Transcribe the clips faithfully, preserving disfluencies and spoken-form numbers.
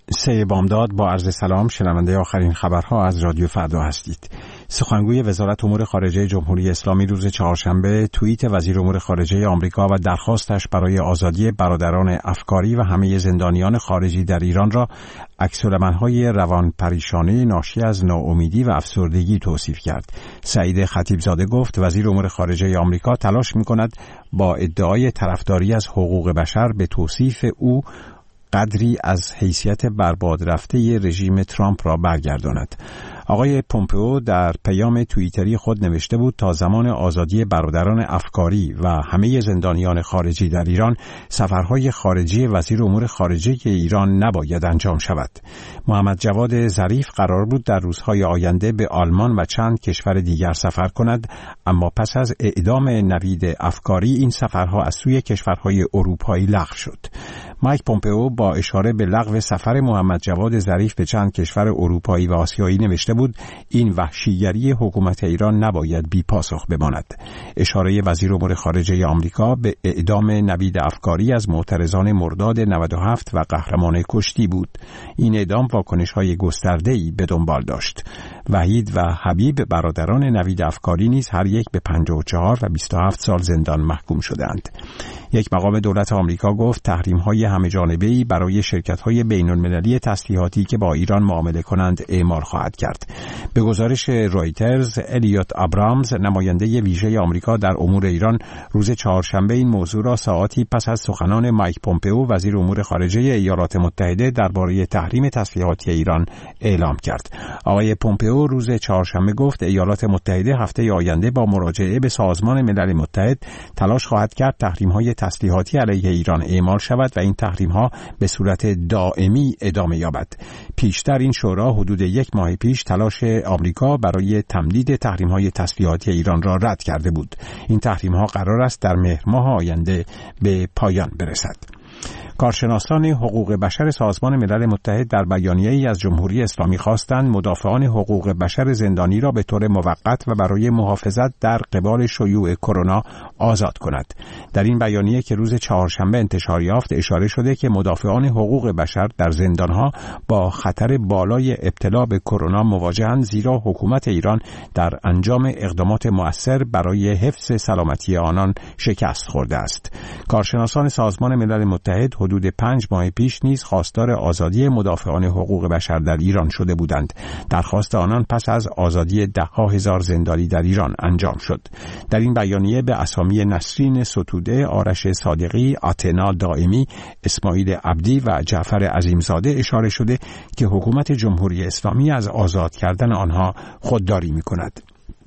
سه بامداد با عرض سلام، شنونده آخرین خبرها از رادیو فردا هستید. سخنگوی وزارت امور خارجه جمهوری اسلامی روز چهارشنبه توییت وزیر امور خارجه آمریکا و درخواستش برای آزادی برادران افکاری و همه زندانیان خارجی در ایران را عکس‌العمل‌های روانپریشانه ناشی از ناامیدی و افسردگی توصیف کرد. سعید خطیبزاده گفت وزیر امور خارجه آمریکا تلاش می‌کند با ادعای طرفداری از حقوق بشر به توصیف او قدری از حیثیت برباد رفته رژیم ترامپ را برگرداند. آقای پومپئو در پیام توییتری خود نوشته بود تا زمان آزادی برادران افکاری و همه زندانیان خارجی در ایران، سفرهای خارجی وزیر امور خارجه ایران نباید انجام شود. محمد جواد ظریف قرار بود در روزهای آینده به آلمان و چند کشور دیگر سفر کند، اما پس از اعدام نوید افکاری این سفرها از سوی کشورهای اروپایی لغو شد. مایک پومپئو با اشاره به لغو سفر محمد جواد ظریف به چند کشور اروپایی و آسیایی نوشته بود این وحشیگری حکومت ایران نباید بی پاسخ بماند. اشاره وزیر امور خارجه آمریکا به اعدام نوید افکاری از معترضان مرداد نود و هفت و قهرمان کشتی بود. این اعدام واکنش‌های گسترده‌ای به دنبال داشت. وحید و حبیب برادران نوید افکاری نیز هر یک به پنجاه و چهار و بیست و هفت سال زندان محکوم شدند. یک مقام دولت آمریکا گفت تحریم‌های همه‌جانبه‌ای برای شرکت‌های بین‌المللی تسلیحاتی که با ایران معامله کنند اعمال خواهد کرد. به گزارش رایترز، الیوت ابرامز، نماینده ویژه آمریکا در امور ایران، روز چهارشنبه این موضوع را ساعاتی پس از سخنان مایک پومپئو وزیر امور خارجه ایالات متحده درباره تحریم تسلیحاتی ایران اعلام کرد. آقای پومپئو روز چهارشنبه گفت ایالات متحده هفته آینده با مراجعه به سازمان ملل متحد تلاش خواهد کرد تحریم‌های تسلیحاتی علیه ایران اعمال شود و این تحریم‌ها به صورت دائمی ادامه یابد. پیشتر این شورا حدود یک ماه پیش تلاش آمریکا برای تمدید تحریم‌های تسلیحاتی ایران را رد کرده بود. این تحریم‌ها قرار است در مهر ماه آینده به پایان برسد. کارشناسان حقوق بشر سازمان ملل متحد در بیانیه‌ای از جمهوری اسلامی خواستند مدافعان حقوق بشر زندانی را به طور موقت و برای محافظت در قبال شیوع کرونا آزاد کند. در این بیانیه که روز چهارشنبه انتشار یافت اشاره شده که مدافعان حقوق بشر در زندانها با خطر بالای ابتلا به کرونا مواجهند، زیرا حکومت ایران در انجام اقدامات مؤثر برای حفظ سلامتی آنان شکست خورده است. کارشناسان سازمان ملل متحد حدود پنج ماه پیش نیز خواستار آزادی مدافعان حقوق بشر در ایران شده بودند. درخواست آنان پس از آزادی ده‌ها هزار زندانی در ایران انجام شد. در این بیانیه به اسامی نسرین ستوده، آرش صادقی، آتنا دائمی، اسماعیل عبدی و جعفر عظیمزاده اشاره شده که حکومت جمهوری اسلامی از آزاد کردن آنها خودداری می‌کند.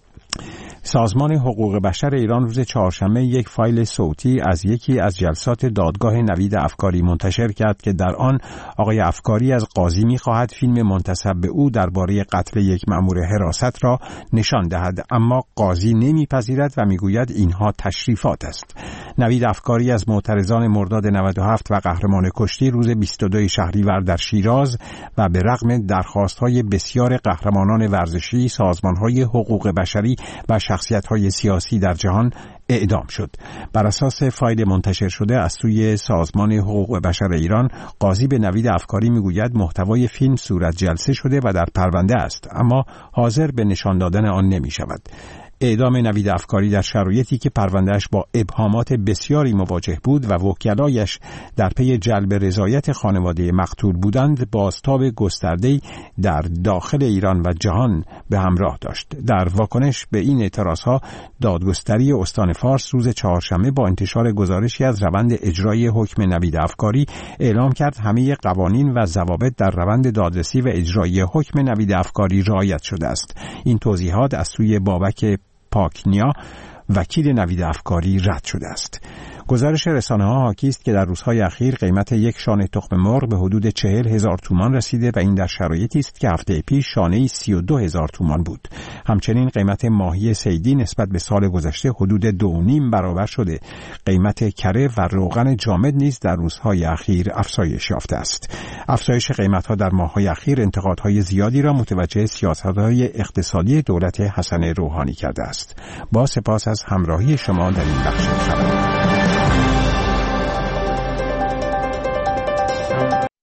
سازمان حقوق بشر ایران روز چهارشنبه یک فایل صوتی از یکی از جلسات دادگاه نوید افکاری منتشر کرد که در آن آقای افکاری از قاضی می‌خواهد فیلم منتسب به او درباره قتل یک مأمور حراست را نشان دهد، اما قاضی نمی‌پذیرد و می‌گوید اینها تشریفات است. نوید افکاری از معترضان مرداد نود و هفت و قهرمان کشتی روز بیست و دو شهریور در شیراز و به رغم درخواست‌های بسیار قهرمانان ورزشی، سازمان‌های حقوق بشری و شخصیت‌های سیاسی در جهان اعدام شد. بر اساس فایل منتشر شده از سوی سازمان حقوق بشر ایران، قاضی به نوید افکاری میگوید محتوای فیلم صورت جلسه شده و در پرونده است، اما حاضر به نشان دادن آن نمی شود. اعدام نوید افکاری در شرایطی که پروندهش با ابهامات بسیاری مواجه بود و وکلایش در پی جلب رضایت خانواده مقتول بودند، بازتاب گسترده‌ای در داخل ایران و جهان به همراه داشت. در واکنش به این اعتراضها، دادگستری استان فارس روز چهارشنبه با انتشار گزارشی از روند اجرای حکم نوید افکاری اعلام کرد همه قوانین و ضوابط در روند دادرسی و اجرای حکم نوید افکاری رعایت شده است. این توضیحات از سوی بابک پاکنیا، وکیل نوید افکاری، رد شده است. گزارش رسانه‌ها حاکی است که در روزهای اخیر قیمت یک شانه تخم مرغ به حدود چهل هزار تومان رسیده و این در شرایطی است که هفته پیش شانه‌ای سی و دو هزار تومان بود. همچنین قیمت ماهی صیدی نسبت به سال گذشته حدود دو و نیم برابر شده. قیمت کره و روغن جامد نیز در روزهای اخیر افزایش یافته است. افزایش قیمت‌ها در ماه‌های اخیر انتقادهای زیادی را متوجه سیاست‌های اقتصادی دولت حسن روحانی کرده است. با سپاس از همراهی شما در این بخش خبر.